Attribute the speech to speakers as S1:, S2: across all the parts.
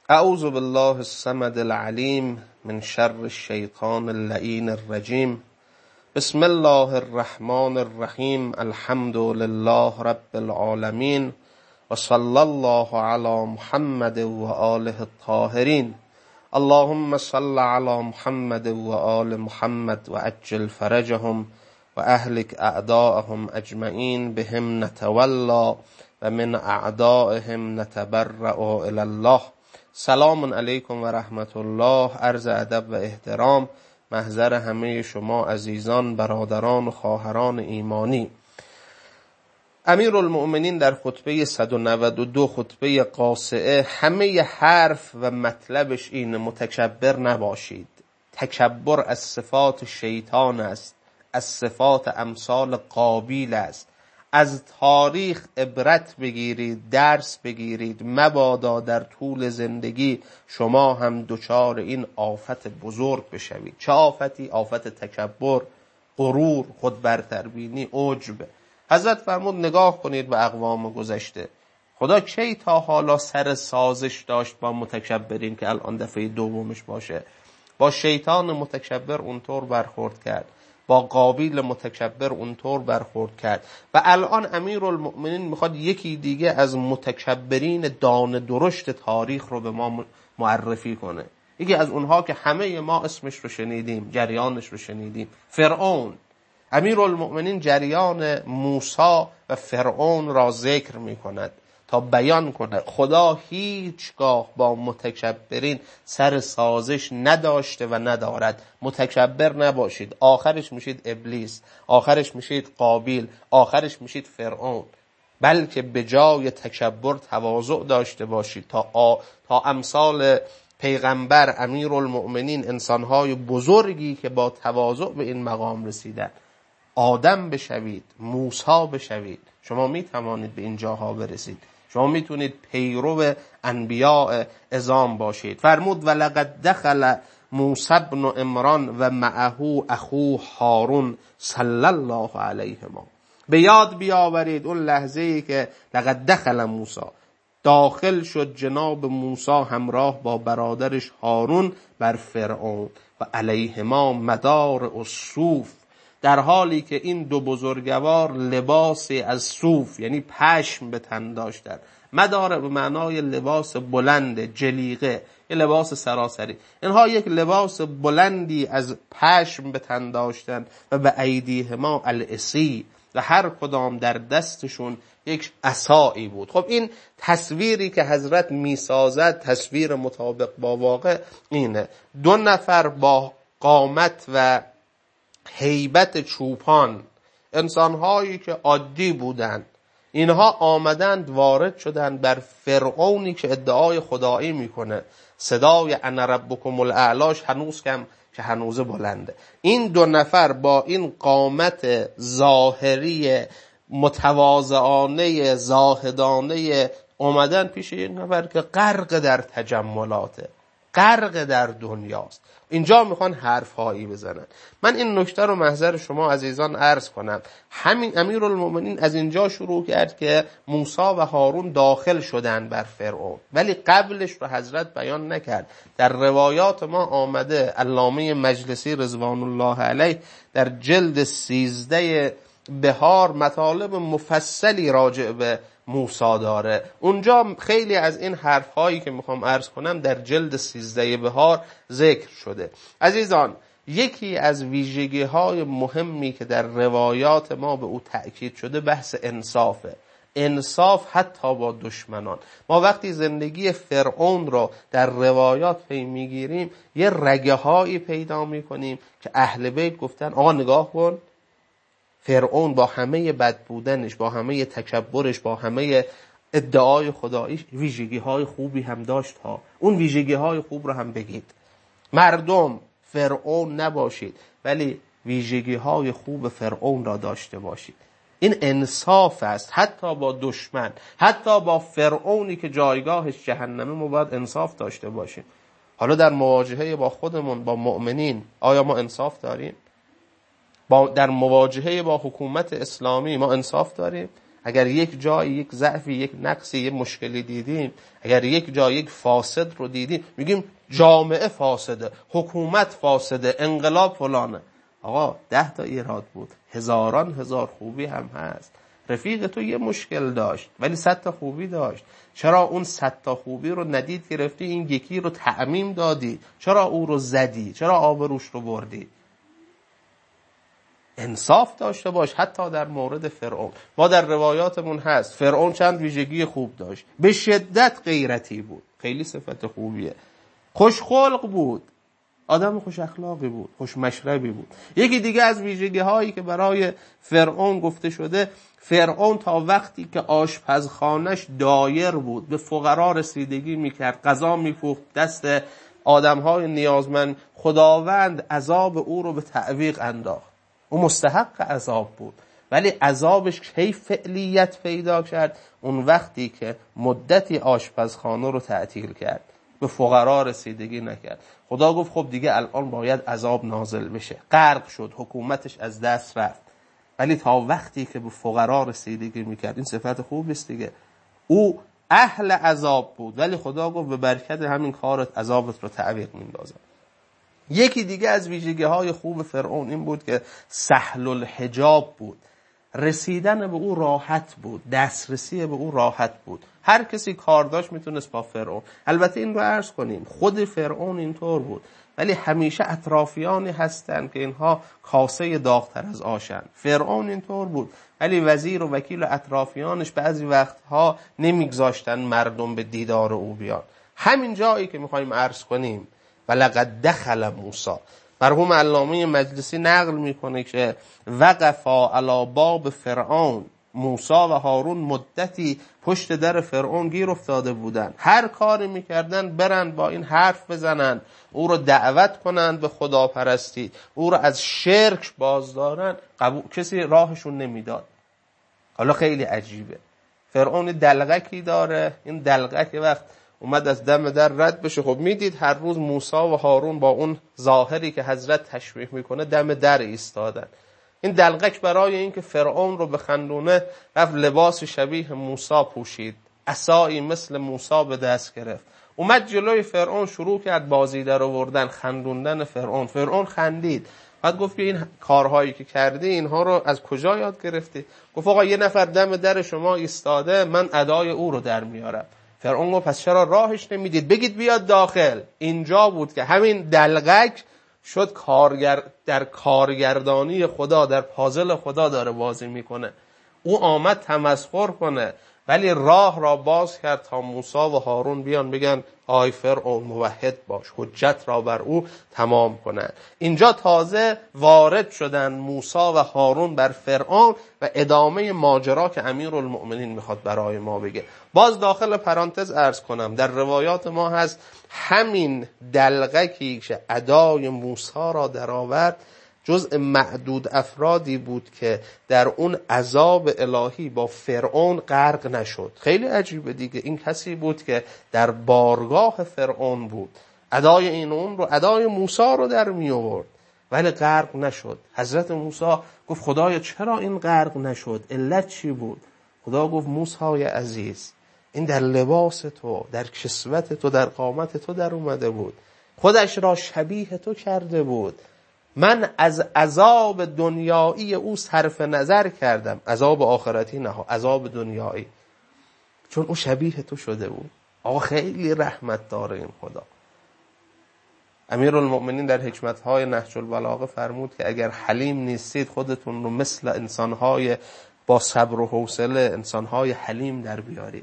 S1: اعوذ بالله الصمد العلیم من شر الشیطان اللعین الرجیم. بسم الله الرحمن الرحیم. الحمد لله رب العالمین و صلی الله علی محمد و آله الطاهرین. اللهم صل علی محمد و آل محمد و عجل فرجهم و اهلک اعداءهم اجمعین. بهم نتولا و من اعدائهم نتبرأ الی الله. سلام علیکم و رحمت الله. عرض ادب و احترام محضر همه شما عزیزان، برادران و خواهران ایمانی. امیرالمؤمنین در خطبه 192 خطبه قاصعه همه حرف و مطلبش این: متکبر نباشید. تکبر از صفات شیطان است، از صفات امثال قابیل است. از تاریخ عبرت بگیرید، درس بگیرید، مبادا در طول زندگی شما هم دچار این آفت بزرگ بشوید. چه آفتی؟ آفت تکبر، غرور، خود برتربینی، عجب. حضرت فرمود نگاه کنید به اقوام گذشته، خدا کی تا حالا سر سازش داشت با متکبرین که الان دفعه دومش باشه؟ با شیطان متکبر اونطور برخورد کرد، با قابیل متکبر اونطور برخورد کرد و الان امیرالمؤمنین میخواد یکی دیگه از متکبرین دانه درشت تاریخ رو به ما معرفی کنه. یکی از اونها که همه ما اسمش رو شنیدیم، جریانش رو شنیدیم، فرعون. امیرالمؤمنین جریان موسی و فرعون را ذکر میکند تا بیان کنه خدا هیچگاه با متکبرین سر سازش نداشته و ندارد. متکبر نباشید، آخرش میشید ابلیس، آخرش میشید قابیل، آخرش میشید فرعون. بلکه به جای تکبر تواضع داشته باشید تا امثال پیغمبر، امیرالمؤمنین، انسانهای بزرگی که با تواضع به این مقام رسیدن، آدم بشوید، موسی بشوید. شما میتوانید به این جاها برسید. شما میتونید پیرو انبیاء عظام باشید. فرمود ولقد دخل موسی بن عمران و معه اخوه هارون صلی الله علیهما. به یاد بیاورید اون لحظه ای که لقد دخل موسی، داخل شد جناب موسی همراه با برادرش هارون بر فرعون و علیهما مدار الصوف، در حالی که این دو بزرگوار لباسی از صوف یعنی پشم به تن داشتند. مدار به معنای لباس بلند، جلیقه، یه لباس سراسری. اینها یک لباس بلندی از پشم به تن داشتند و به ایدیهما العصی، و هر کدام در دستشون یک عصایی بود. خب این تصویری که حضرت میسازد تصویر مطابق با واقع اینه: دو نفر با قامت و هیبت چوپان، انسانهایی که عادی بودند، اینها آمدند وارد شدند بر فرعونی که ادعای خدایی میکنه. صدای انا ربکم الاعلاش هنوز کم که هنوز بلنده. این دو نفر با این قامت ظاهری متواضعانه زاهدانه اومدن پیش یک نفر که غرق در تجملاته، غرق در دنیاست. اینجا میخوان حرفهایی بزنن. من این نکته رو محضر شما عزیزان عرض کنم. همین امیرالمؤمنین از اینجا شروع کرد که موسی و هارون داخل شدن بر فرعون، ولی قبلش رو حضرت بیان نکرد. در روایات ما آمده، علامه مجلسی رضوان الله علیه در جلد 13 بهار مطالب مفصلی راجع به موسی داره. اونجا خیلی از این حرفهایی که میخوام عرض کنم در جلد 13 بهار ذکر شده. عزیزان، یکی از ویژگی‌های مهمی که در روایات ما به او تأکید شده بحث انصافه. انصاف حتی با دشمنان. ما وقتی زندگی فرعون رو در روایات پی میگیریم یه رگه‌هایی پیدا میکنیم که اهل بیت گفتن آقا نگاه کن، فرعون با همه بد بودنش، با همه تکبرش، با همه ادعای خداییش ویژگی‌های خوبی هم داشت ها. اون ویژگی‌های خوب رو هم بگید. مردم فرعون نباشید، ولی ویژگی‌های خوب فرعون را داشته باشید. این انصاف است. حتی با دشمن، حتی با فرعونی که جایگاهش جهنمه، ما باید انصاف داشته باشیم. حالا در مواجهه با خودمون، با مؤمنین، آیا ما انصاف داریم؟ در مواجهه با حکومت اسلامی ما انصاف داریم؟ اگر یک جای یک ضعفی، یک نقصی، یک مشکلی دیدیم، اگر یک جای یک فاسد رو دیدیم، میگیم جامعه فاسده، حکومت فاسده، انقلاب فلانه. آقا 10 تا ایراد بود، هزاران هزار خوبی هم هست. رفیق تو یه مشکل داشت ولی 100 تا خوبی داشت. چرا اون 100 تا خوبی رو ندید گرفتی این یکی رو تعمیم دادی؟ چرا او رو زدی؟ چرا آبروش رو بردی؟ انصاف داشته باش. حتی در مورد فرعون ما در روایاتمون هست فرعون چند ویژگی خوب داشت. به شدت غیرتی بود، خیلی صفت خوبیه. خوش خلق بود، آدم خوش اخلاقی بود، خوش مشربی بود. یکی دیگه از ویژگی هایی که برای فرعون گفته شده، فرعون تا وقتی که آشپزخانش دایر بود به فقرا رسیدگی میکرد، غذا میپخت دست آدم های نیازمند، خداوند عذاب او رو به تعویق انداخت. او مستحق عذاب بود، ولی عذابش کی فعلیت پیدا کرد؟ اون وقتی که مدتی آشپزخانه رو تعطیل کرد، به فقرا رسیدگی نکرد. خدا گفت خب دیگه الان باید عذاب نازل بشه. غرق شد، حکومتش از دست رفت، ولی تا وقتی که به فقرا رسیدگی میکرد، این صفت خوب است دیگه. او اهل عذاب بود، ولی خدا گفت به برکت همین کارت عذابت رو تعویق میندازم. یکی دیگه از ویژگی های خوب فرعون این بود که سهل الحجاب بود. رسیدن به او راحت بود، دسترسی به او راحت بود. هر کسی کار داشت میتونست با فرعون. البته این رو عرض کنیم خود فرعون اینطور بود، ولی همیشه اطرافیانی هستن که اینها کاسه داغ‌تر از آشن. فرعون اینطور بود، ولی وزیر و وکیل و اطرافیانش بعضی وقتها نمیگذاشتن مردم به دیدار او بیان. همین جایی که میخوایم عرض کنیم ولقد دخل موسی، مرحوم علامه مجلسی نقل میکنه که وقفا علی باب فرعون، موسی و هارون مدتی پشت در فرعون گیر افتاده بودن. هر کاری میکردن برن با این حرف بزنن، او رو دعوت کنن به خداپرستی، او رو از شرک بازدارن، کسی راهشون نمیداد. حالا خیلی عجیبه، فرعون دلغکی داره، این دلغک وقت اومد از دم در رد بشه، خب میدید هر روز موسی و هارون با اون ظاهری که حضرت تشبیه میکنه دم در ایستادن. این دلغک برای اینکه فرعون رو بخندونه رفت لباس شبیه موسی پوشید، عصایی مثل موسی به دست گرفت، اومد جلوی فرعون شروع کرد بازی در آوردن، خندوندن فرعون. فرعون خندید، بعد گفت که این کارهایی که کردی اینها رو از کجا یاد گرفتی؟ گفت آقا یه نفر دم در شما ایستاده، من ادای او رو در میارم. فرعون گفت پس چرا راهش نمیدید؟ بگید بیاد داخل. اینجا بود که همین دلغک شد در کارگردانی خدا، در پازل خدا داره بازی میکنه. او آمد تمسخر کنه، ولی راه را باز کرد تا موسی و هارون بیان بگن آی فرعون موحد باش، حجت را بر او تمام کنن. اینجا تازه وارد شدن موسی و هارون بر فرعون و ادامه ماجرا که امیرالمؤمنین میخواد برای ما بگه. باز داخل پرانتز عرض کنم در روایات ما هست همین دلغکی که ادای موسی را درآورد جزء معدود افرادی بود که در اون عذاب الهی با فرعون غرق نشد. خیلی عجیبه دیگه، این کسی بود که در بارگاه فرعون بود، ادای این اون رو، ادای موسی رو در می آورد، ولی غرق نشد. حضرت موسی گفت خدایا چرا این غرق نشد؟ علت چی بود؟ خدا گفت موسی عزیز، این در لباس تو، در کسوت تو، در قامت تو در اومده بود، خودش را شبیه تو کرده بود. من از عذاب دنیایی او صرف نظر کردم، عذاب آخرتی نه، عذاب دنیایی، چون او شبیه تو شده بود. آقا خیلی رحمت داره این خدا. امیرالمؤمنین در حکمت‌های نهج البلاغه فرمود که اگر حلیم نیستید خودتون رو مثل انسان‌های با صبر و حوصله، انسان‌های حلیم در بیارید.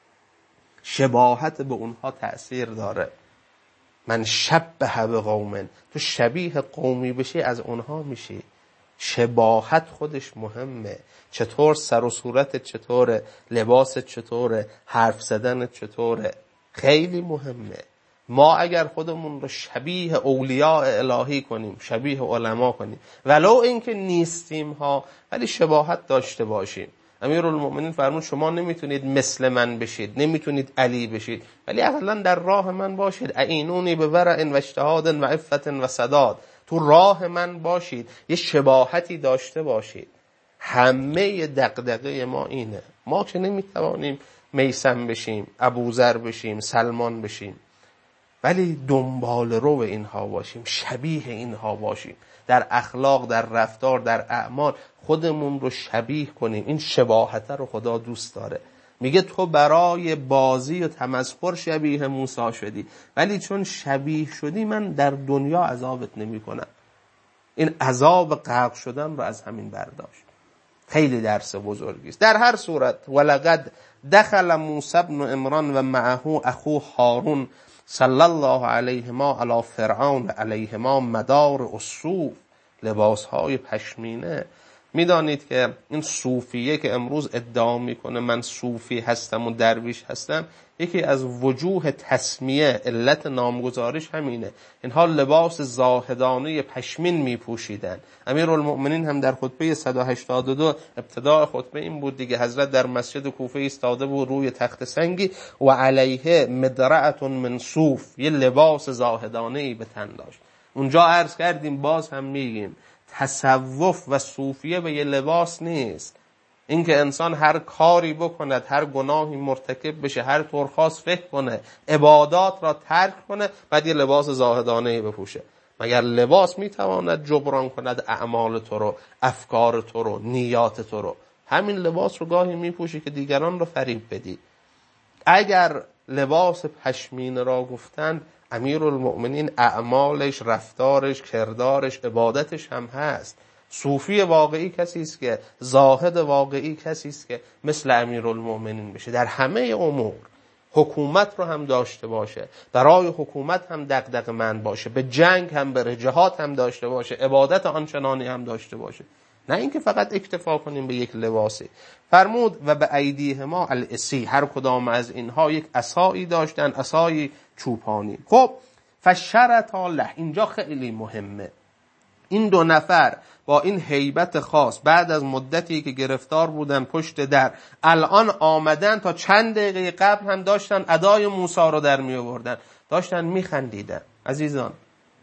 S1: شباهت به اونها تأثیر داره. من شبه به قوم، تو شبیه قومی بشی از اونها میشی. شباهت خودش مهمه، چطور سر و صورتت چطوره، لباست چطوره، حرف زدنت چطوره، خیلی مهمه. ما اگر خودمون رو شبیه اولیاء الهی کنیم، شبیه علما کنیم، ولو اینکه نیستیم ها، ولی شباهت داشته باشیم. امیرالمؤمنین فرمود شما نمیتونید مثل من بشید، نمیتونید علی بشید، ولی اقلا در راه من باشید. اعینونی به ورع و اجتهاد و عفت و سداد، تو راه من باشید، یه شباهتی داشته باشید. همه دغدغه ما اینه. ما که نمیتوانیم میثم بشیم، ابوذر بشیم، سلمان بشیم، ولی دنبال رو اینها باشیم، شبیه اینها باشیم، در اخلاق، در رفتار، در اعمال خودمون رو شبیه کنیم. این شباهت رو خدا دوست داره. میگه تو برای بازی و تمسخر شبیه موسی شدی، ولی چون شبیه شدی من در دنیا عذابت نمی کنم. این عذاب غرق شدن رو از همین برداشت. خیلی درس بزرگی است. در هر صورت ولقد دخل موسی بن عمران و معه اخوه هارون صلی الله علیهما علی فرعون علیهما مدار الصوف، لباسهای پشمینه. میدانید که این صوفیه که امروز ادعا میکنه من صوفی هستم و درویش هستم، یکی از وجوه تسمیه، علت نامگذاریش همینه. اینها لباس زاهدانه پشمین میپوشیدن. امیرالمؤمنین هم در خطبه 182 ابتداء خطبه این بود دیگه، حضرت در مسجد کوفه ایستاده بود روی تخت سنگی و علیه مدرعه من صوف، یه لباس زاهدانه ای به تن داشت. اونجا عرض کردیم، باز هم میگیم، تصوف و صوفیه به یه لباس نیست. اینکه انسان هر کاری بکند، هر گناهی مرتکب بشه، هر طور خاص فکر کنه، عبادات را ترک کنه، بعد یه لباس زاهدانه‌ای بپوشه. مگر لباس میتواند جبران کند اعمال تو رو، افکار تو رو، نیات تو رو؟ همین لباس رو گاهی میپوشی که دیگران رو فریب بدی. اگر لباس پشمینه را گفتند، امیرالمؤمنین اعمالش، رفتارش، کردارش، عبادتش هم هست. صوفی واقعی کسی است که، زاهد واقعی کسی است که مثل امیرالمؤمنین بشه در همه امور. حکومت رو هم داشته باشه، برای حکومت هم دغدغه‌مند باشه، به جنگ هم بره، جهاد هم داشته باشه، عبادت آنچنانی هم داشته باشه. نه اینکه فقط اکتفا کنیم به یک لباسی. فرمود و به ایدیهما العصی، هر کدام از اینها یک عصایی داشتن، عصای چوپانی. خب فشرطا له، اینجا خیلی مهمه. این دو نفر با این هیبت خاص بعد از مدتی که گرفتار بودن پشت در، الان آمدن. تا چند دقیقه قبل هم داشتن ادای موسی رو در می آوردن، داشتن می خندیدن. عزیزان،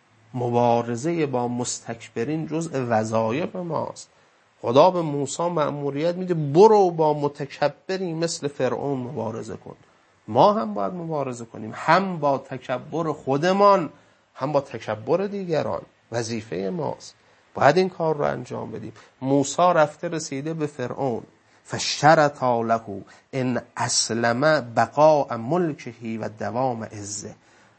S1: مبارزه با مستکبرین جزء وظایف ماست. خدا به موسی مأموریت میده برو با متکبری مثل فرعون مبارزه کن. ما هم باید مبارزه کنیم، هم با تکبر خودمان، هم با تکبر دیگران. وظیفه ماست، باید این کار رو انجام بدیم. موسی رفته رسیده به فرعون، فشرطا له ان اسلم بقاء ملکه و دوام عزه.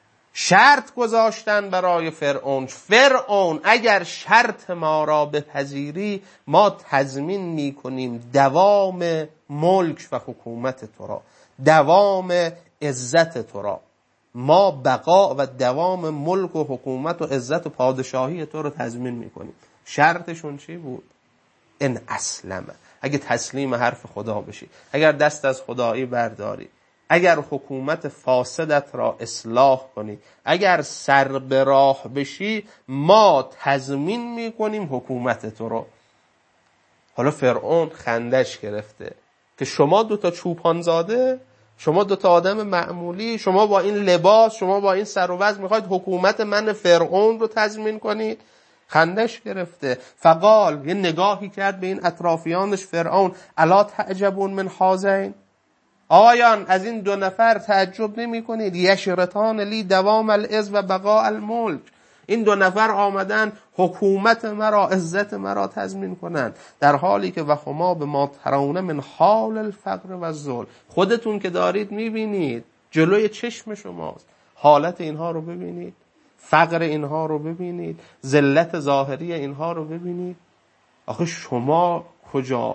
S1: شرط گذاشتن برای فرعون، فرعون اگر شرط ما را بپذیری ما تضمین میکنیم دوام ملک و حکومت تو را، دوام عزت تو را. ما بقا و دوام ملک و حکومت و عزت و پادشاهی تو رو تضمین میکنیم. شرطشون چی بود؟ ان اسلم، اگه تسلیم حرف خدا بشی، اگر دست از خدایی برداری، اگر حکومت فاسدت را اصلاح کنی، اگر سر به راه بشی، ما تضمین میکنیم حکومت تو رو. حالا فرعون خندش گرفته که شما دوتا چوپان زاده، شما دوتا آدم معمولی، شما با این لباس، شما با این سر و وضع میخواید حکومت من فرعون رو تضمین کنید؟ خندش گرفته. فقال، یه نگاهی کرد به این اطرافیانش فرعون، الا تعجبون من هذین، آیان از این دو نفر تعجب نمی کنید؟ یشرطان لی دوام العز و بقاء الملک، این دو نفر آمدن حکومت مرا، عزت مرا تضمین کنند، در حالی که وهما به ما ترون من حال الفقر و الذل، خودتون که دارید میبینید، جلوی چشم شماست، حالت اینها رو ببینید، فقر اینها رو ببینید، ذلت ظاهری اینها رو ببینید. آخه شما کجا؟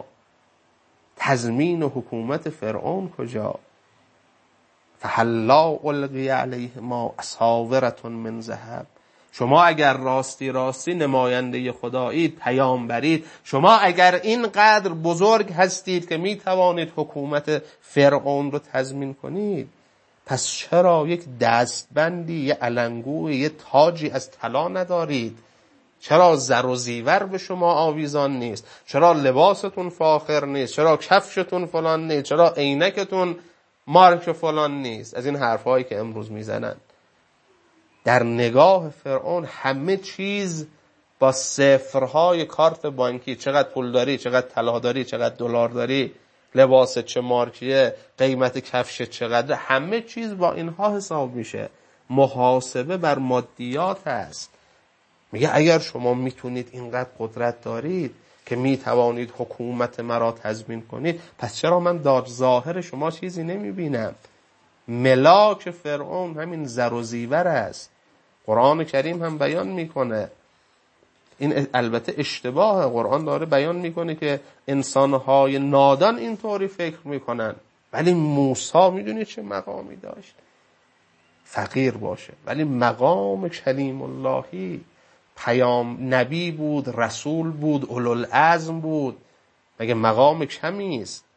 S1: تضمین و حکومت فرعون کجا؟ فهلا القی علیهما اساورة من ذهب، شما اگر راستی نماینده خدایید، پیامبرید، شما اگر اینقدر بزرگ هستید که می توانید حکومت فرعون رو تضمین کنید، پس چرا یک دستبندی، یه علنگوی، یه تاجی از طلا ندارید؟ چرا زر و زیور به شما آویزان نیست؟ چرا لباستون فاخر نیست؟ چرا کفشتون فلان نیست؟ چرا عینکتون مارک فلان نیست؟ از این حرفایی که امروز میزنن. در نگاه فرعون همه چیز با صفرهای کارت بانکی، چقدر پول داری، چقدر طلا داری، چقدر دلار داری، لباس چه مارکیه، قیمت کفش چقدر، همه چیز با اینها حساب میشه. محاسبه بر مادیات هست. میگه اگر شما میتونید، اینقدر قدرت دارید که میتوانید حکومت مرا تضمین کنید، پس چرا من در ظاهر شما چیزی نمیبینم؟ ملاک فرعون همین زر و زیور است. قرآن کریم هم بیان میکنه. این البته اشتباهه. قرآن داره بیان میکنه که انسانهای نادان اینطوری فکر میکنن، ولی موسی میدونی چه مقامی داشت؟ فقیر باشه ولی مقام کلیم اللهی، پیام نبی بود، رسول بود، اولوالعزم بود. مگه مقام کمی است؟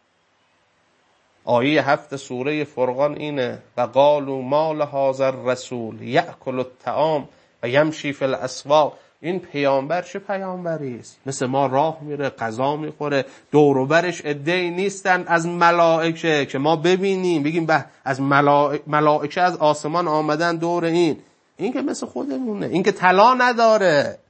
S1: آیه 7 سوره فرقان اینه: و قالوا ما لهذا الرسول یأکل الطعام و یمشی فی الاسواق. این پیامبر چه پیامبری است؟ مثل ما راه میره، غذا میخوره، دور و برش عده‌ای نیستن از ملائکه که ما ببینیم بگیم به از ملائکه از آسمان آمدن دور این که مثل خودمونه، این که طلا نداره،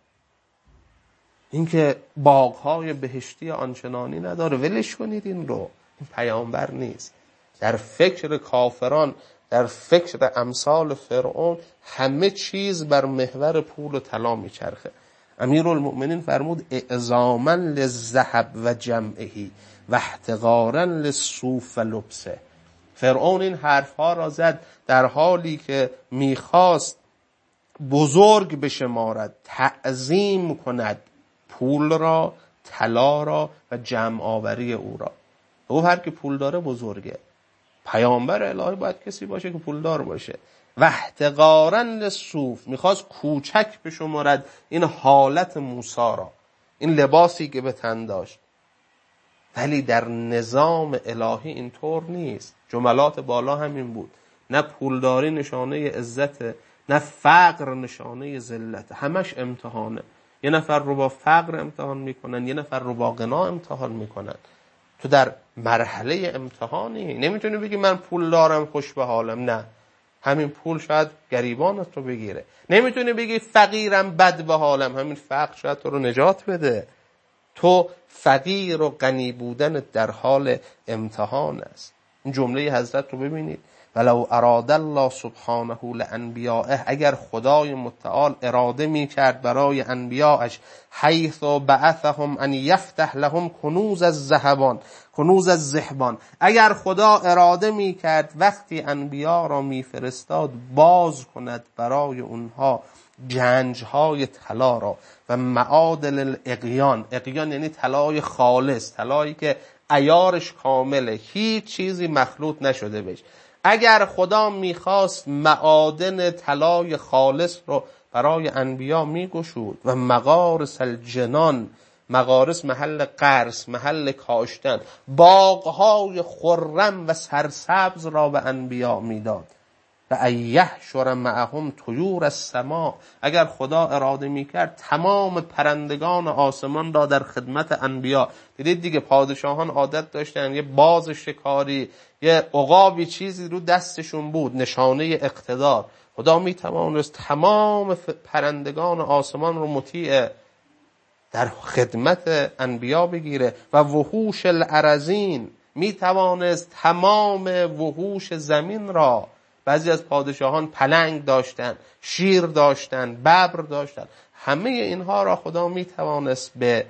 S1: این که باغ‌های بهشتی آنچنانی نداره. ولش کنید این رو. این پیامبر نیست. در فکر کافران، در فکر امثال فرعون، همه چیز بر محور پول و طلا میچرخه. امیرالمؤمنین فرمود اعظاما للذهب و جمعه و احتقارا للصوف و لبسه. فرعون این حرفها را زد در حالی که میخواست بزرگ بشمارد، تعظیم کند پول را، طلا را و جمع آوری او را. او هر که پول داره بزرگه. پیامبر الهی باید کسی باشه که پولدار باشه. و احتقارا للصوف، میخواست کوچک بشمارد این حالت موسی را، این لباسی که به تن داشت. ولی در نظام الهی اینطور نیست. جملات بالا همین بود. نه پولداری نشانه عزت، نه فقر نشانه ذلت. همش امتحانه. یه نفر رو با فقر امتحان میکنن، یه نفر رو با غنا امتحان میکنن. تو در مرحله امتحانی. نمیتونی بگی من پول دارم خوش به حالم. نه، همین پول شاید گریبانت رو بگیره. نمیتونی بگی فقیرم بد به حالم. همین فقر شاید تو رو نجات بده. تو فقیر و غنی بودن در حال امتحان است. این جمله حضرت رو ببینید: ولو اراد الله سبحانه لانبیائه، اگر خدای متعال اراده می کرد برای انبیاءش، حیث بعثهم ان یفتح لهم کنوز الذهبان، اگر خدا اراده می کرد وقتی انبیا را می فرستاد باز کند برای اونها گنجهای طلا را و معادن الاقیان. اقیان یعنی طلای خالص، طلایی که عیارش کامله، هیچ چیزی مخلوط نشده بهش. اگر خدا میخواست معادن طلای خالص رو برای انبیا میگشود و مغارس الجنان، مغارس محل قرس، محل کاشتن، باغهای خرم و سرسبز را به انبیا میداد. و ایحشر معهم طیور السماء، اگر خدا اراده میکرد تمام پرندگان آسمان را در خدمت انبیا. دیدید دیگه پادشاهان عادت داشتن یه باز شکاری، یه عقابی چیزی رو دستشون بود، نشانه اقتدار. خدا میتوانست تمام پرندگان آسمان رو مطیع در خدمت انبیا بگیره. و وحوش الارضین، میتوانست تمام وحوش زمین را. بعضی از پادشاهان پلنگ داشتن، شیر داشتن، ببر داشتن، همه اینها را خدا میتوانست به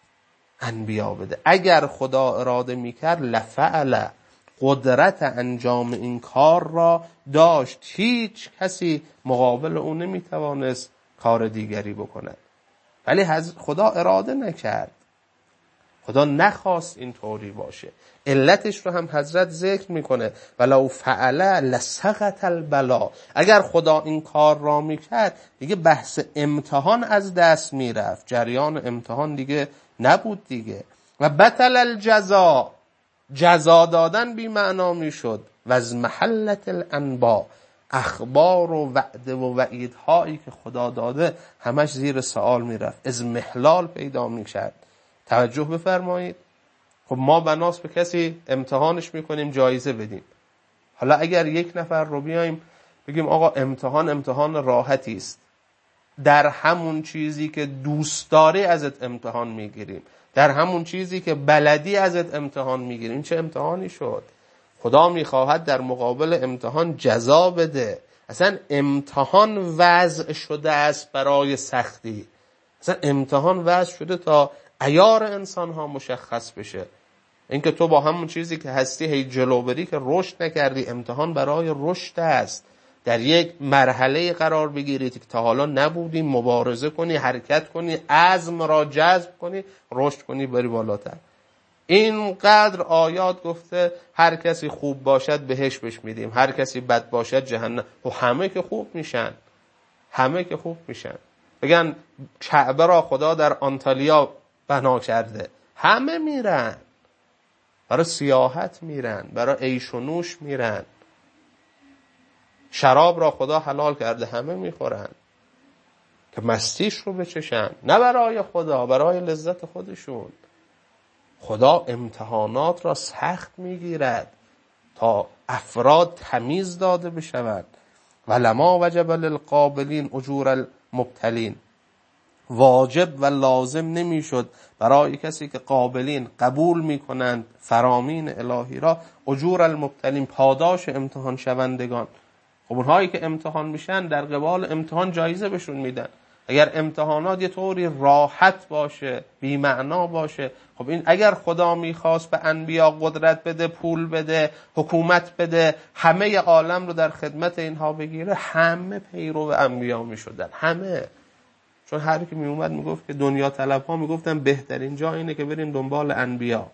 S1: انبیا بده. اگر خدا اراده میکرد لفعل، قدرت انجام این کار را داشت. هیچ کسی مقابل اون نمیتوانست کار دیگری بکند. ولی خدا اراده نکرد، خدا نخواست اینطوری باشه. علتش رو هم حضرت ذکر میکنه: ولو فعل لسقط البلا، اگر خدا این کار را میکرد دیگه بحث امتحان از دست میرفت، جریان امتحان دیگه نبود دیگه. و بطل الجزا، جزا دادن بی معنا میشد. و از محلت الانبا، اخبار و وعده و وعیدهایی که خدا داده همش زیر سوال میرفت، از محلال پیدا میشد. توجه بفرمایید. خب ما بناس به کسی امتحانش میکنیم جایزه بدیم. حالا اگر یک نفر رو بیایم بگیم آقا امتحان راحتی است، در همون چیزی که دوست داری ازت امتحان میگیریم، در همون چیزی که بلدی ازت امتحان میگیریم. این چه امتحانی شد؟ خدا میخواهد در مقابل امتحان جزا بده. اصلا امتحان وضع شده است برای سختی. اصلا امتحان وضع شده تا عیار انسان ها مشخص بشه. اینکه تو با همون چیزی که هستی هی جلو بری که رشد نکردی، امتحان برای رشد است. در یک مرحله قرار بگیری که تا حالا نبودی، مبارزه کنی، حرکت کنی، عزم را جذب کنی، رشد کنی، بری بالاتر. اینقدر آیات گفته هر کسی خوب باشد بهش بهش میدیم، هر کسی بد باشد جهنم. و همه که خوب میشن، همه که خوب میشن. بگن کعبه را خدا در آنتالیا بنا کرده، همه میرن، برای سیاحت میرن، برای عیش و نوش میرن. شراب را خدا حلال کرده، همه میخورن که مستیش رو بچشن، نه برای خدا، برای لذت خودشون. خدا امتحانات را سخت میگیرد تا افراد تمیز داده بشوند. ولما وجب للقابلین اجور المبتلین، واجب و لازم نمیشد برای کسی که قابلین قبول میکنند فرامین الهی را، اجور المبتلین، پاداش امتحان شوندگان. خب اونهایی که امتحان میشن در قبال امتحان جایزه بهشون میدن. اگر امتحانات یه طوری راحت باشه، بی معنا باشه، خب این اگر خدا میخواست به انبیا قدرت بده، پول بده، حکومت بده، همه عالم رو در خدمت اینها بگیره، همه پیرو انبیا میشدن، همه. چون هر کی میومد میگفت که دنیا طلب ها میگفتن بهترین جا اینه که بریم دنبال انبیا،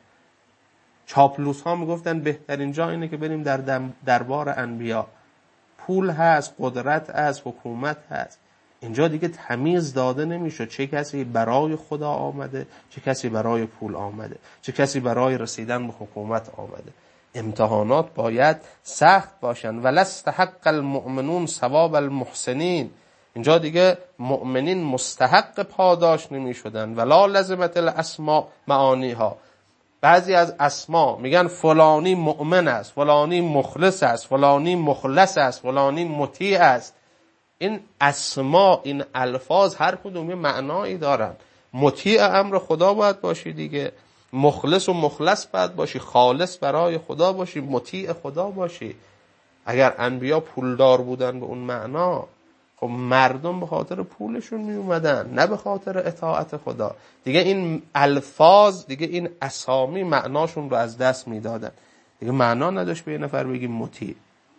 S1: چاپلوس ها میگفتن بهترین جا اینه که بریم در دربار انبیا. پول هست، قدرت هست، حکومت هست. اینجا دیگه تمیز داده نمیشه چه کسی برای خدا آمده، چه کسی برای پول آمده، چه کسی برای رسیدن به حکومت آمده. امتحانات باید سخت باشن. ولستحق المؤمنون ثواب المحسنین، اینجا دیگه مؤمنین مستحق پاداش نمی شدن. ولا لزمت الاسماء معانیها، بعضی از اسما میگن فلانی مؤمن است، فلانی مخلص است، فلانی مخلص است، فلانی مطیع است. این اسما، این الفاظ هر کدوم معنایی دارن. مطیع امر خدا باید باشی دیگه، مخلص و مخلص باید باشی، خالص برای خدا باشی، مطیع خدا باشی. اگر انبیا پولدار بودن به اون معنا، خب مردم به خاطر پولشون می اومدن، نه به خاطر اطاعت خدا. دیگه این الفاظ، دیگه این اسامی معناشون رو از دست میدادن. دیگه معنا نداشت به یه نفر بگیم مطیع،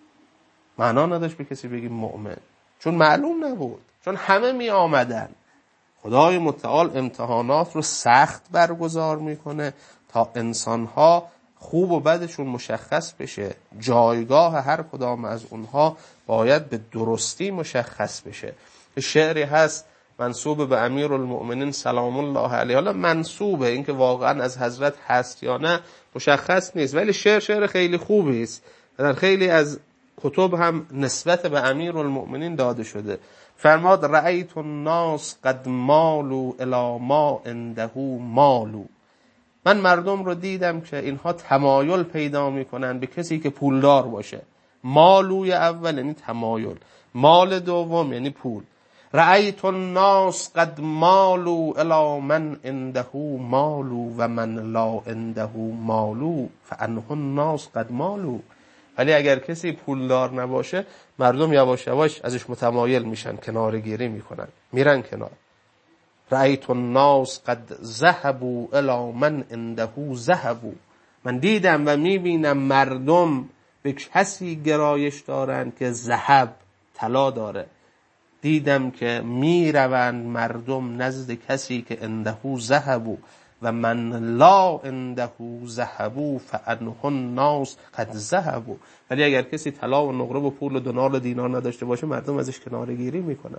S1: معنا نداشت به کسی بگیم مؤمن، چون معلوم نبود، چون همه می آمدن. خدای متعال امتحانات رو سخت برگزار میکنه تا انسانها خوب و بدشون مشخص بشه. جایگاه هر کدام از اونها باید به درستی مشخص بشه. شعری هست منسوب به امیرالمؤمنین سلام الله علیه، حالا منسوبه، این که واقعا از حضرت هست یا نه مشخص نیست، ولی شعر خیلی خوبی است. در خیلی از کتب هم نسبت به امیرالمؤمنین داده شده. فرماد رأیت الناس قد مالوا الی ما عنده مالو، من مردم رو دیدم که اینها تمایل پیدا میکنن به کسی که پولدار باشه. مالوی اول یعنی تمایل، مال دوم یعنی پول. رأیت الناس قد مالوا الی من عنده مالو و من لا عنده مالو فانه الناس قد مالو. ولی اگر کسی پولدار نباشه، مردم یواش یواش ازش متمایل میشن، کنارگیری میکنن، میرن کنار. رأیت الناس قد ذهبوا الی من عنده ذهبوا، من دیدم و میبینم مردم به کسی گرایش دارن که ذهب، طلا داره. دیدم که میروند مردم نزد کسی که عنده ذهبوا و من لا عنده ذهبوا فانه الناس قد ذهبوا. ولی اگر کسی طلا و نقره و پول و دینار و دینار نداشته باشه، مردم ازش کنارگیری میکنن.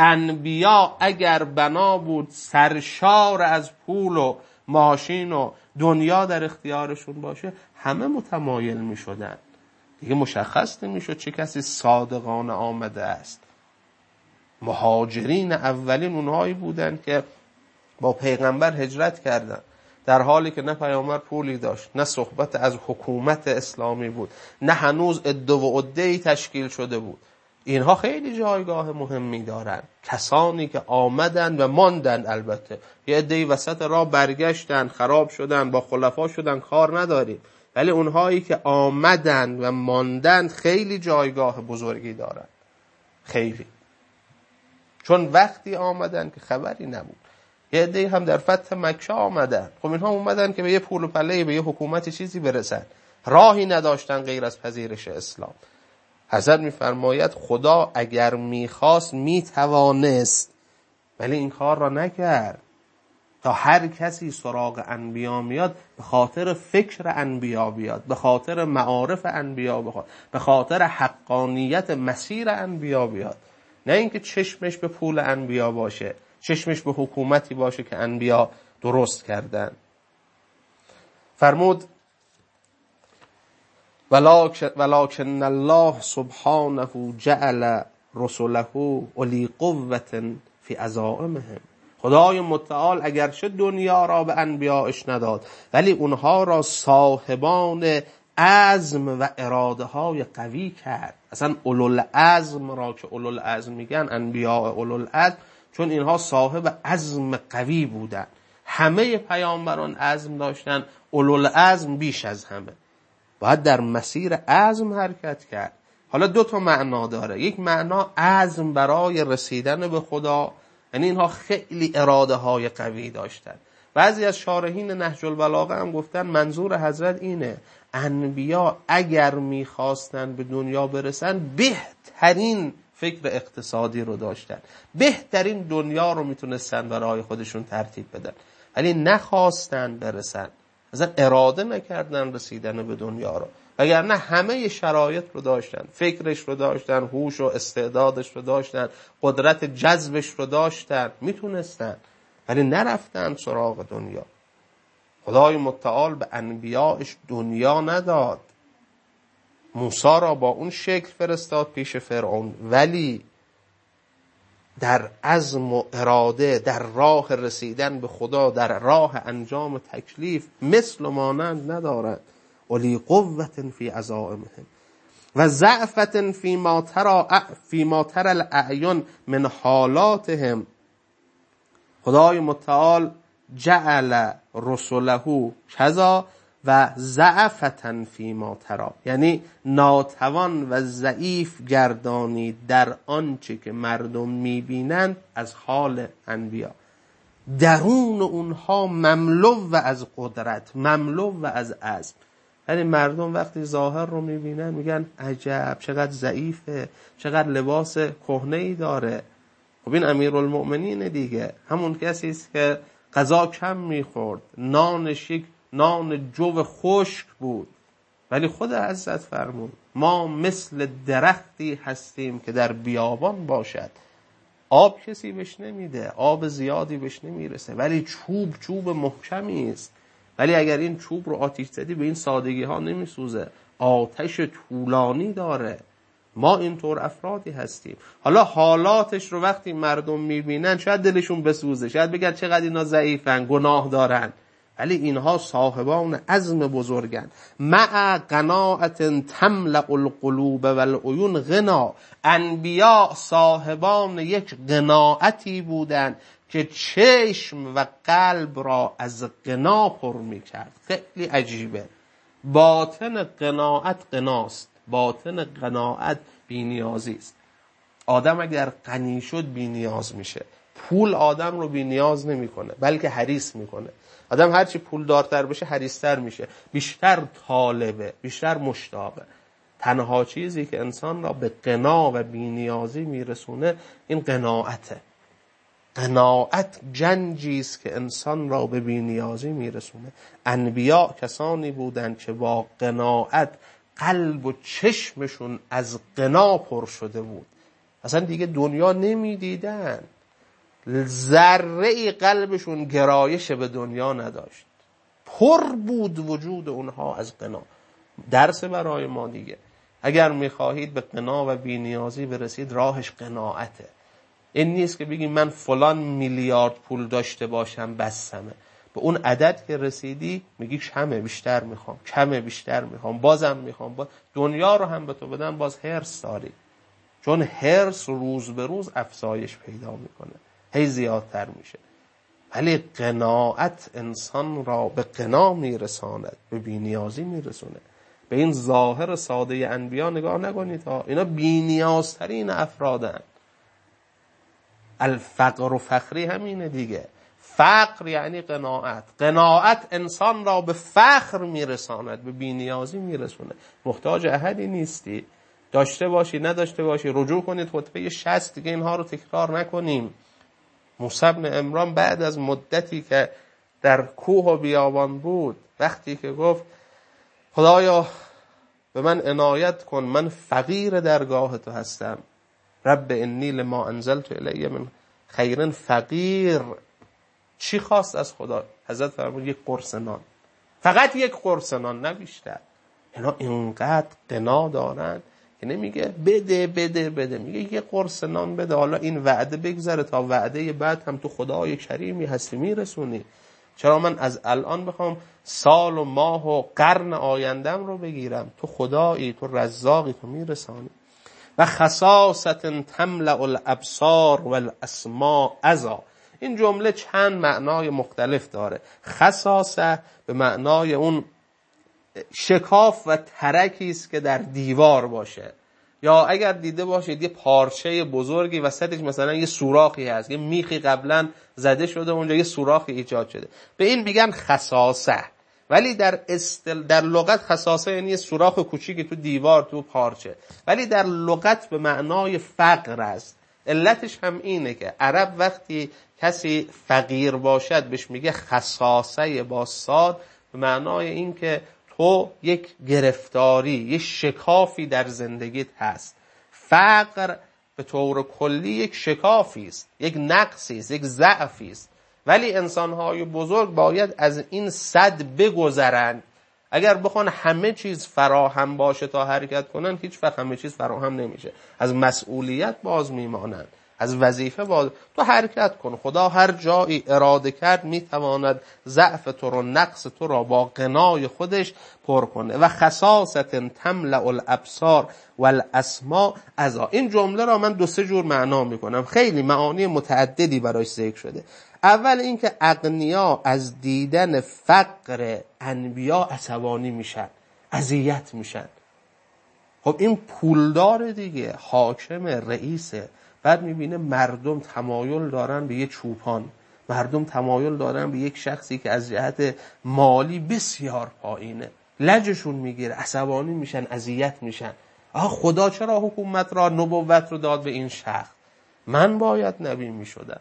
S1: انبیا اگر بنا بود سرشار از پول و ماشین و دنیا در اختیارشون باشه، همه متمایل میشدن. دیگه مشخص نمیشد چه کسی صادقانه آمده است. مهاجرین اولین اونهایی بودن که با پیغمبر هجرت کردن، در حالی که نه پیامبر پولی داشت، نه صحبت از حکومت اسلامی بود، نه هنوز عده و عده‌ای تشکیل شده بود. اینها خیلی جایگاه مهمی دارن. کسانی که آمدن و ماندن، البته یه عده‌ای وسط راه برگشتن، خراب شدن، با خلفا شدن، کار نداریم، ولی اونهایی که آمدن و ماندن خیلی جایگاه بزرگی دارن. خیلی. چون وقتی آمدن که خبری نبود. یه عده‌ای هم در فتح مکه آمدن. خب اینها اومدن که به یه پول و پله، به یه حکومت چیزی برسن، راهی نداشتن غیر از پذیرش اسلام. حضرت میفرماید خدا اگر میخواست میتوانست، ولی این کار را نکرد. تا هر کسی سراغ انبیا میاد به خاطر فکر انبیا بیاد، به خاطر معارف انبیا بیاد، به خاطر حقانیت مسیر انبیا بیاد، نه اینکه چشمش به پول انبیا باشه، چشمش به حکومتی باشه که انبیا درست کردن. فرمود ولکن الله سبحانه جعل رسله اولی قوة فی عزائمهم. خدای متعال اگرچه دنیا را به انبیاءش نداد، ولی اونها را صاحبان عزم و اراده های قوی کرد. اصلا اولوالعزم را که اولوالعزم میگن، انبیاء اولوالعزم، چون اینها صاحب عزم قوی بودن. همه پیامبران عزم داشتن، اولوالعزم بیش از همه. باید در مسیر عزم حرکت کرد. حالا دو تا معنا داره. یک معنا عزم برای رسیدن به خدا، یعنی اینها خیلی اراده های قوی داشتن. بعضی از شارحین نهج البلاغه هم گفتن منظور حضرت اینه، انبیا اگر میخواستن به دنیا برسن بهترین فکر اقتصادی رو داشتن، بهترین دنیا رو میتونستن برای خودشون ترتیب بدن، ولی نخواستن برسن، اصلا اراده نکردن رسیدن به دنیا رو. وگرنه همه شرایط رو داشتن، فکرش رو داشتن، هوش و استعدادش رو داشتن، قدرت جذبش رو داشتن، میتونستن، ولی نرفتن سراغ دنیا. خدای متعال به انبیاءش دنیا نداد. موسی را با اون شکل فرستاد پیش فرعون، ولی در عزم و اراده، در راه رسیدن به خدا، در راه انجام تکلیف مثل و مانند ندارد. ولی قوة فی عزائمهم و ضعفة فیما تری الاعین من حالاتهم. خدای متعال جعل رسله کذا و ضعفة فیما تری، یعنی ناتوان و ضعیف گردانید در آنچه که مردم میبینند از حال انبیا. درون اونها مملو و از قدرت، مملو و از عزم. یعنی مردم وقتی ظاهر رو میبینن میگن عجب چقدر ضعیفه، چقدر لباس کهنه‌ای داره. خب این امیرالمؤمنین دیگه، همون کسی است که غذا کم میخورد، نانش یک نان جو خشک بود، ولی خود حضرت فرمود ما مثل درختی هستیم که در بیابان باشد، آب کسی بهش نمیده، آب زیادی بهش نمیرسه، ولی چوب محکمی است. ولی اگر این چوب رو آتش زدی به این سادگی ها نمیسوزه، آتش طولانی داره. ما اینطور افرادی هستیم. حالا حالاتش رو وقتی مردم میبینن شاید دلشون بسوزه، شاید بگن چقدر اینا ضعیفن، گناه دارن، ولی اینها صاحبان عزم بزرگن. مع قناعت تملأ القلوب والعیون غنا. انبیا صاحبان یک قناعتی بودند که چشم و قلب را از غنا پر میکرد. خیلی عجیبه. باطن قناعت غناست، باطن قناعت بی‌نیازی است. آدم اگر غنی شد بی‌نیاز میشه. پول آدم رو بی‌نیاز نمیکنه، بلکه حریص میکنه. آدم هرچی پول دارتر بشه حریص‌تر میشه، بیشتر طالبه، بیشتر مشتاقه. تنها چیزی که انسان را به غنا و بی‌نیازی میرسونه این قناعته. قناعت گنجی است که انسان را به بی‌نیازی میرسونه. انبیا کسانی بودند که با قناعت قلب و چشمشون از غنا پر شده بود، اصلا دیگه دنیا نمیدیدن، ذره قلبشون گرایش به دنیا نداشت، پر بود وجود اونها از غنا. درس برای ما دیگه، اگر میخواهید به غنا و بی‌نیازی برسید راهش قناعته. این نیست که بگیم من فلان میلیارد پول داشته باشم بسمه، به اون عدد که رسیدی میگی کمه بیشتر میخوام، کمه بیشتر میخوام، بازم میخوام، دنیا رو هم به تو بدن باز حرص داری. چون حرص روز به روز افزایش پیدا میکنه، هی زیادتر میشه. ولی قناعت انسان را به غنا میرساند، به بی‌نیازی میرسونه. به این ظاهر ساده انبیا نگاه نکنید ها، اینا بی‌نیازترین افرادن. الفقر و فخری همینه دیگه. فقر یعنی قناعت. قناعت انسان را به فخر میرساند، به بی‌نیازی میرسونه. محتاج احدی نیستی، داشته باشی نداشته باشی. رجوع کنید خطبه 60 دیگه اینها رو تکرار نکنیم. موسی بن عمران بعد از مدتی که در کوه و بیابان بود، وقتی که گفت خدایا به من عنایت کن، من فقیر درگاه تو هستم، رب انی لما انزلت الی من خیر فقیر. چی خواست از خدا؟ حضرت فرمود یک قرص نان، فقط یک قرص نان، نه بیشتر. اینا اینقدر قنا دارن که نمیگه بده بده بده، میگه یک قرص نان بده، حالا این وعده بگذره تا وعده بعد هم تو خدای کریمی هستی میرسونی. چرا من از الان بخوام سال و ماه و قرن آیندم رو بگیرم؟ تو خدایی، تو رزاقی، تو میرسانی. و خصاصت تملأ الابصار والاسماع عزا. این جمله چند معنای مختلف داره. خصاصه به معنای اون شکاف و ترکی است که در دیوار باشه، یا اگر دیده باشید یه پارچه بزرگی وسطش مثلا یه سوراخی هست، یه میخی قبلا زده شده اونجا، یه سوراخی ایجاد شده، به این میگن خصاصه. ولی در لغت خصاصه یعنی یه سوراخ کوچیکی تو دیوار، تو پارچه. ولی در لغت به معنای فقر است. علتش هم اینه که عرب وقتی کسی فقیر باشد بهش میگه خصاصه با صاد، به معنای این که تو یک گرفتاری، یک شکافی در زندگیت هست. فقر به طور کلی یک شکافی است، یک نقصی است، یک ضعفی است. ولی انسان‌های بزرگ باید از این سد بگذرن. اگر بخوان همه چیز فراهم باشه تا حرکت کنن، هیچ وقت همه چیز فراهم نمیشه. از مسئولیت باز میمانن، از وظیفه باز. تو حرکت کن، خدا هر جایی اراده کرد میتواند ضعف تو رو، نقص تو را با غنای خودش پر کنه. و خصاصت تملأ الابصار والاسماع عزا. این جمله را من 2-3 جور معنا میکنم، خیلی معانی متعددی براش ذکر شده. اول اینکه اغنیا از دیدن فقر انبیا عصبانی میشن، اذیت میشن. خب این پولدار دیگه، حاکم، رئیسه، بعد میبینه مردم تمایل دارن به یه چوپان، مردم تمایل دارن به یک شخصی که از جهت مالی بسیار پایینه، لجشون میگیره، عصبانی میشن، اذیت میشن. خدا چرا حکومت را، نبوت رو داد به این شخص؟ من باید نبی میشدم.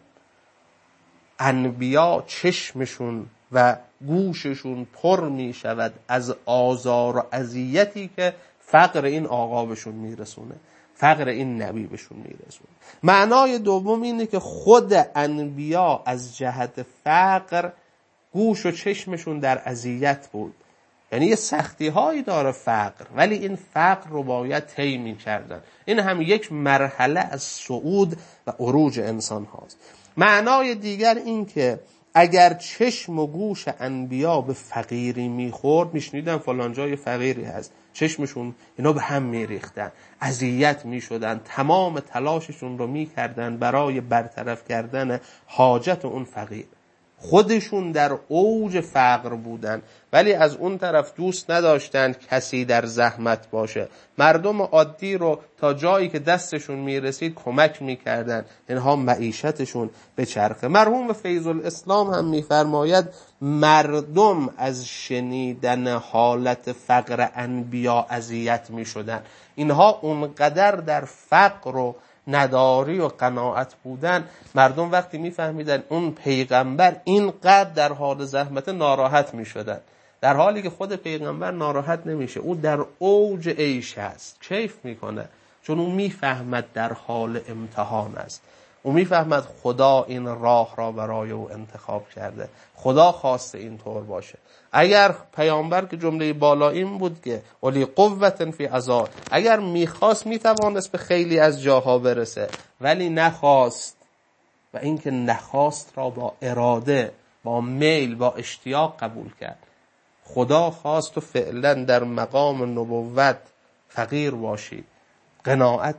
S1: انبیا چشمشون و گوششون پر میشود از آزار و اذیتی که فقر این آقا بهشون میرسونه، فقر این نبی بهشون میرسونه. معنای دوم اینه که خود انبیا از جهت فقر گوش و چشمشون در اذیت بود. یعنی یه سختی هایی داره فقر، ولی این فقر رو باید طی می‌کردن. این هم یک مرحله از صعود و عروج انسان هاست. معنای دیگر این که اگر چشم و گوش انبیا به فقیری میخورد، میشنیدن فلان جای فقیری هست، چشمشون اینا به هم میریختن، اذیت میشدن، تمام تلاششون رو میکردن برای برطرف کردن حاجت اون فقیر. خودشون در اوج فقر بودن، ولی از اون طرف دوست نداشتن کسی در زحمت باشه. مردم عادی رو تا جایی که دستشون میرسید کمک میکردن، اینها معیشتشون به چرخه. مرحوم فیض الاسلام هم میفرماید مردم از شنیدن حالت فقر انبیا اذیت میشدن. اینها اونقدر در فقر و نداری و قناعت بودن، مردم وقتی میفهمیدن اون پیغمبر اینقدر در حال زحمت، ناراحت میشدن، در حالی که خود پیغمبر ناراحت نمیشه. او در اوج عیش است، کیف میکنه، چون او میفهمد در حال امتحان است. او میفهمد خدا این راه را برای او انتخاب کرده، خدا خواسته اینطور باشه. اگر پیامبر که جمله بالا این بود که ولی قوت فی عزا، اگر میخواست میتوانست به خیلی از جاها برسه، ولی نخواست. و اینکه نخواست را با اراده، با میل، با اشتیاق قبول کرد. خدا خواست تو فعلا در مقام نبوت فقیر باشی، قناعت کنی،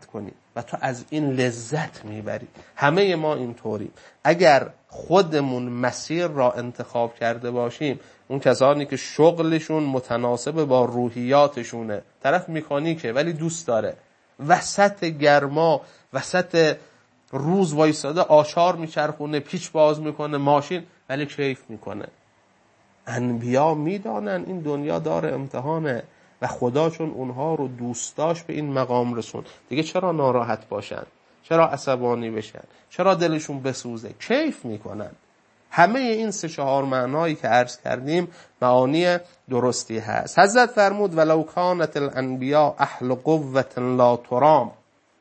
S1: و تو از این لذت میبری. همه ما اینطوریم. اگر خودمون مسیر را انتخاب کرده باشیم، اون کسانی که شغلشون متناسب با روحیاتشونه، طرف مکانیکه ولی دوست داره وسط گرما وسط روز وایساده آچار میچرخونه، پیچ باز میکنه ماشین، ولی کیف میکنه. انبیا میدانن این دنیا داره امتحانه و خدا چون اونها رو دوست داشت به این مقام رسون. دیگه چرا ناراحت باشن؟ چرا عصبانی بشن؟ چرا دلشون بسوزه؟ کیف میکنن. همه این 3-4 معنایی که عرض کردیم معانی درستی هست. حضرت فرمود ولو کانت الانبیاء اهل قوة لا ترام.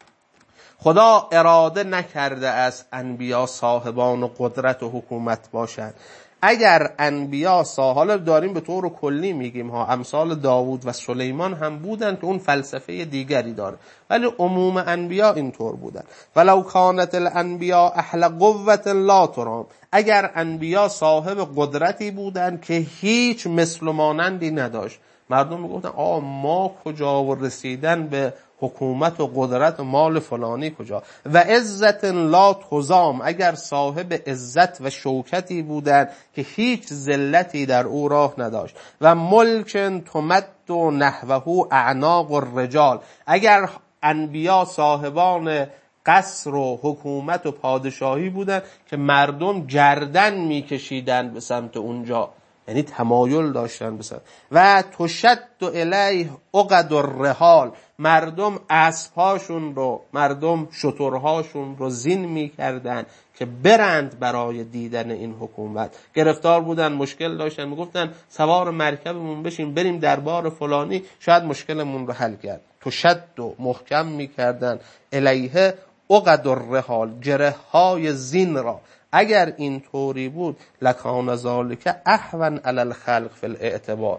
S1: خدا اراده نکرده از انبیا صاحبان و قدرت و حکومت باشند. اگر انبیا حالا داریم به طور کلی میگیم ها، امثال داوود و سلیمان هم بودن که اون فلسفه دیگری داره، ولی عموم انبیا اینطور بودن. ولو کانت الانبیاء اهل قوة لا ترام. اگر انبیا صاحب قدرتی بودن که هیچ مثل و مانندی نداشت، مردم میگفتن ما کجا و رسیدن به حکومت و قدرت و مال فلانی کجا. و عزت لا تزام. اگر صاحب عزت و شوکتی بودن که هیچ ذلتی در او راه نداشت. و ملک تمد و نحوه اعناق الرجال. اگر انبیا صاحبان قصر و حکومت و پادشاهی بودن که مردم گردن میکشیدن به سمت اونجا، یعنی تمایل داشتن بسن. و تشد الیه عقد الرحال. مردم اسبهاشون رو، مردم شترهاشون رو زین میکردن که برند برای دیدن این حکومت. گرفتار بودن، مشکل داشتن، میگفتن سوار مرکبمون بشیم بریم دربار فلانی، شاید مشکلمون رو حل کرد. تشد و محکم میکردن الیه عقد الرحال، گره های زین را. اگر این طوری بود لکان ذالک اهون علی الخلق فی الاعتبار.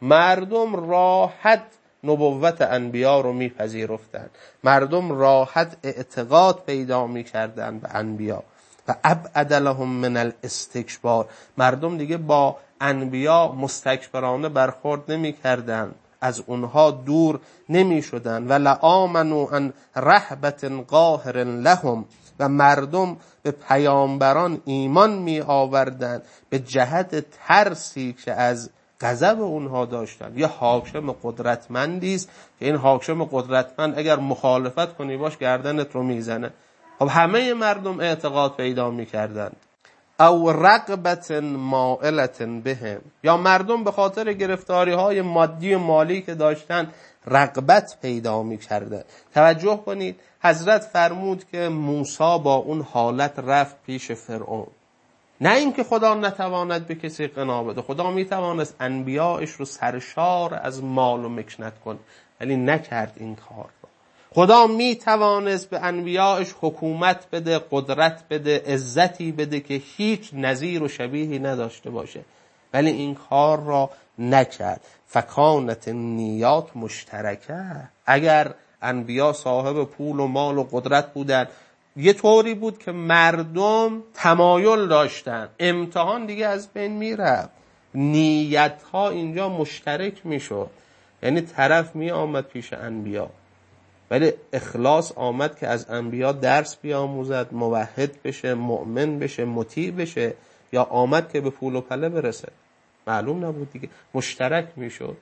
S1: مردم راحت نبوت انبیا رو میپذیرفتن، مردم راحت اعتقاد پیدا میکردن به انبیا. و ابعد لهم من الاستکبار. مردم دیگه با انبیا مستکبرانه برخورد نمیکردن، از اونها دور نمیشدن. و لآمنوا عن رهبة قاهر لهم. و مردم به پیامبران ایمان می آوردن به جهت ترسی که از غضب اونها داشتن. یه حاکم قدرتمندی است که این حاکم قدرتمند اگر مخالفت کنی باش گردنت رو میزنه. خب همه مردم اعتقاد پیدا میکردند. او رغبت مائلت بهم. یا مردم به خاطر گرفتاری های مادی و مالی که داشتن رغبت پیدا میکردن. توجه کنید، حضرت فرمود که موسی با اون حالت رفت پیش فرعون. نه اینکه خدا نتواند به کسی قنا بده، خدا میتوانست انبیاءش رو سرشار از مال و مکنت کنه، ولی نکرد این کار رو. خدا میتوانست به انبیاءش حکومت بده، قدرت بده، عزتی بده که هیچ نظیر و شبیهی نداشته باشه، ولی این کار را نکرد. فکانت نیات مشترکه. اگر انبیا صاحب پول و مال و قدرت بودن، یه طوری بود که مردم تمایل داشتن، امتحان دیگه از بین میرفت، نیت ها اینجا مشترک میشد. یعنی طرف می آمد پیش انبیا ولی اخلاص آمد که از انبیا درس بیاموزد، موحد بشه، مؤمن بشه، مطیع بشه، یا آمد که به پول و پله برسه، معلوم نبود دیگه. مشترک میشد،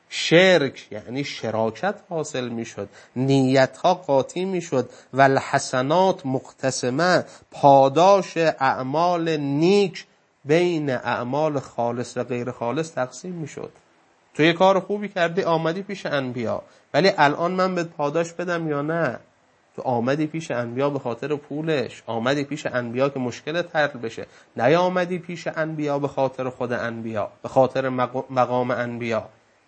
S1: شرک یعنی شراکت حاصل میشد، نیت ها قاطی میشد. و الحسنات مقتسمه. پاداش اعمال نیک بین اعمال خالص و غیر خالص تقسیم میشد. تو یه کار خوبی کردی آمدی پیش انبیا، ولی الان من به پاداش بدم یا نه؟ تو آمدی پیش انبیا به خاطر پولش، آمدی پیش انبیا که مشکلت حل بشه، نه آمدی پیش انبیا به خاطر خود انبیا، به خاطر مقام انبیا.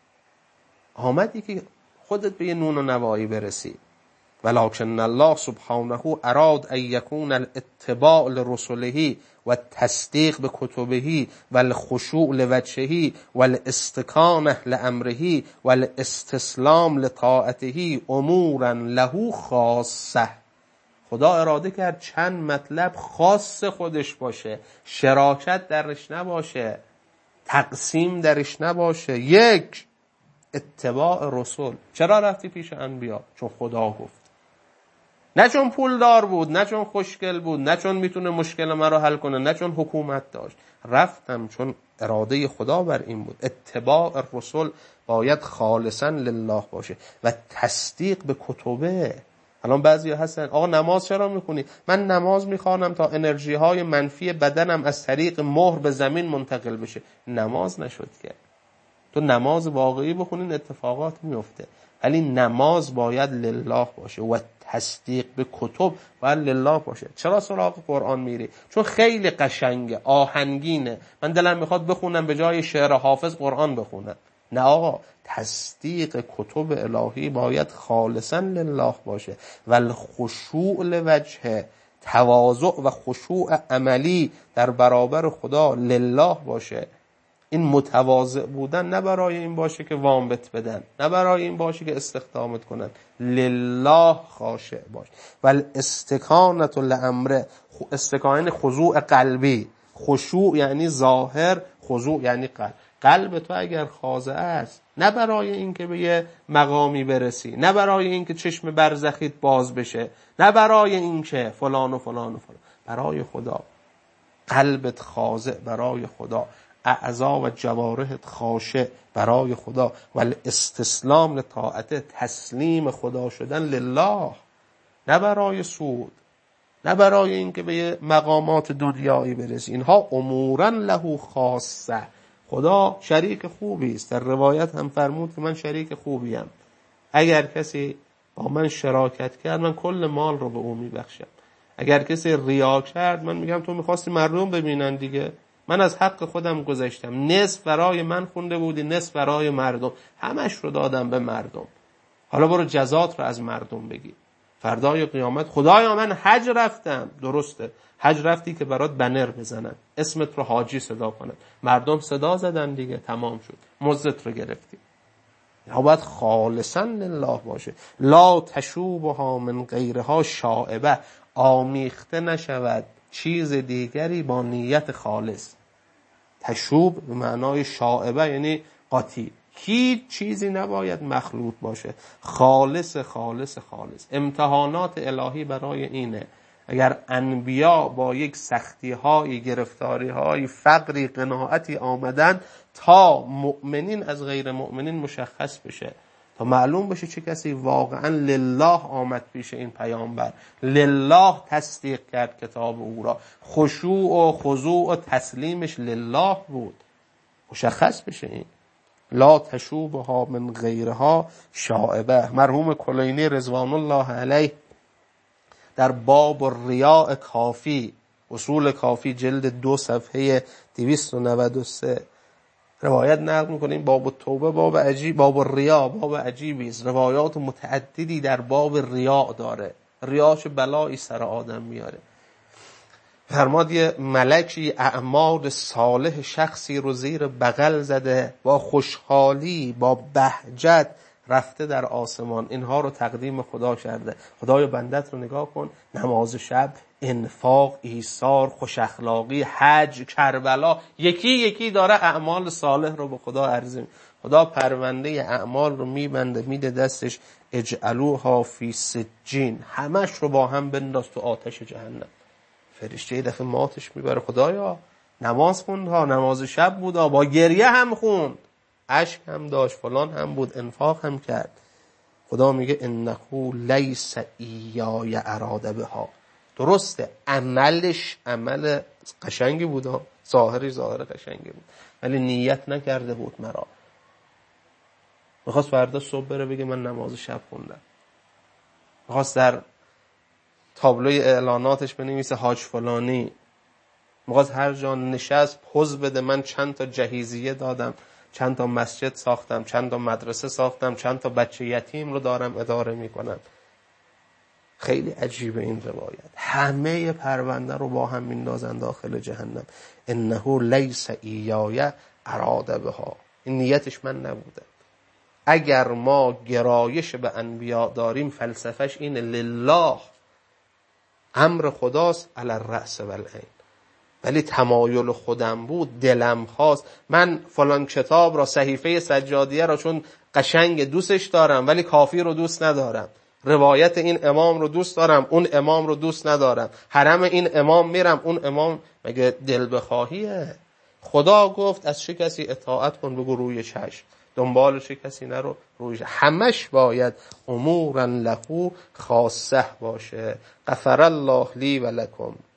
S1: آمدی که خودت به یه نون و نوایی برسی. ولکن الله سبحانه اراد ان یکون الاتباع لرسله و التصدیق بکتبه و الخشوع لوجهه و الاستکانه لامره و الاستسلام لطاعته امورا له خاصه. خدا اراده کرد چند مطلب خاص خودش باشه، شراکت درش نباشه، تقسیم درش نباشه. یک، اتباع رسول. چرا رفتی پیش انبیا؟ چون خدا گفت. نه چون پولدار بود، نه چون خوشگل بود، نه چون میتونه مشکل من رو حل کنه، نه چون حکومت داشت. رفتم چون اراده خدا بر این بود. اتباع رسول باید خالصا لله باشه و تصدیق به کتبه. الان بعضیا هستن آقا نماز چرا میخونی؟ من نماز میخوانم تا انرژی های منفی بدنم از طریق مهر به زمین منتقل بشه. نماز نشد که. تو نماز واقعی بخونین اتفاقات میفته، ولی نماز باید لله باشه و تصدیق به کتب باید لله باشه. چرا سراغ قرآن میری؟ چون خیلی قشنگه، آهنگینه، من دلم میخواد بخونم به جای شعر حافظ قرآن بخونم. نه آقا، تصدیق کتب الهی باید خالصا لله باشه و الخشوع لوجهه، تواضع و خشوع عملی در برابر خدا لله باشه. این متواضع بودن نه برای این باشه که وام بت بدن، نه برای این باشه که استخدامت کنن، لله خاشع باش. و الاستکانة لامره، استکانه خضوع قلبی، خشوع یعنی ظاهر، خضوع یعنی قلب. قلب تو اگر خاضع است، نه برای این که به یه مقامی برسی، نه برای این که چشم برزخیت باز بشه، نه برای این که فلان و فلان و فلان، برای خدا قلبت خاضع، برای خدا اعضا و جوارحت خاشع، برای خدا و الاستسلام لطاعته، تسلیم خدا شدن لله، نه برای سود، نه برای این که به مقامات دنیایی برسی. اینها امورا له خاصه. خدا شریک خوبی است. در روایت هم فرمود که من شریک خوبیم. اگر کسی با من شراکت کرد من کل مال رو به او میبخشم. اگر کسی ریا کرد من میگم تو میخواستی مردم ببینن دیگه، من از حق خودم گذشتم، نصف برای من خونده بودی، نصف برای مردم، همش رو دادم به مردم. حالا برو جزات رو از مردم بگی. فردای قیامت خدایا من حج رفتم، درسته، حج رفتی که برات بنر بزنن، اسمت رو حاجی صدا کنن، مردم صدا زدن دیگه، تمام شد، مزدت رو گرفتی. یا باید خالصا لله باشه. لا تشوبها من غیرها شائبه، آمیخته نشود چیز دیگری با نیت خالص. تشوب به معنای شائبه یعنی قاطی، هیچ چیزی نباید مخلوط باشه، خالص خالص خالص. امتحانات الهی برای اینه. اگر انبیا با یک سختی های، گرفتاری های، فقری، قناعتی آمدن تا مؤمنین از غیر مؤمنین مشخص بشه، تا معلوم بشه چه کسی واقعا لله آمد پیش این پیامبر، لله تصدیق کرد کتاب او را، خشوع و خضوع و تسلیمش لله بود، مشخص بشه این. لا تشوبها من غیرها شائبه. مرحوم کلینی رضوان الله علیه در باب الریاء کافی، اصول کافی جلد 2 صفحه 293 روایت نقل میکنیم. باب التوبه باب عجیب، باب الریا باب عجیبی است، روایات متعددی در باب ریا داره، ریاش بلایی سر آدم میاره. فرماد یه ملکی اعمال صالح شخصی رو زیر بغل زده، با خوشحالی با بهجت رفته در آسمان، اینها رو تقدیم خدا کرده. خدای بندت رو نگاه کن، نماز شب، انفاق، ایثار، خوش اخلاقی، حج، کربلا، یکی یکی داره اعمال صالح رو به خدا عرضه می. خدا پرونده اعمال رو میبنده، میده دستش، اجعلوها فی سجین، همش رو با هم بنداز تو آتش جهنم. فرشته یه دفعه ماتش میبره، خدایا نماز خوند ها، نماز شب بود ها، با گریه هم خوند، اشک هم داشت، فلان هم بود، انفاق هم کرد. خدا میگه انه لیس ایای اراده بها. درسته عملش عمل قشنگی بود ها، ظاهرش ظاهر قشنگی بود، ولی نیت نکرده بود مرا. میخواست فردا صبح بره بگه من نماز شب خوندم، میخواست در تابلوی اعلاناتش بنویسه حاج فلانی، میخواست هر جا نشست پوز بده من چند تا جهیزیه دادم، چند تا مسجد ساختم، چند تا مدرسه ساختم، چند تا بچه یتیم رو دارم اداره میکنم. خیلی عجیبه این روایت. همه پرونده رو با هم میندازن داخل جهنم. انه لیس ایای اراده بها، این نیتش من نبوده. اگر ما گرایش به انبیا داریم فلسفهش اینه، لله، امر خداست علی الرأس والعین، ولی تمایل خودم بود، دلم خواست، من فلان کتاب را، صحیفه سجادیه را چون قشنگ دوستش دارم ولی کافی رو دوست ندارم، روایت این امام رو دوست دارم، اون امام رو دوست ندارم، حرم این امام میرم، اون امام مگه دل بخواهیه؟ خدا گفت از چه کسی اطاعت کن، بگو روی چشم، دنبال چه کسی نرو، روی چشم. همش باید امورا له خاصه باشه. غفر الله لی و لکم.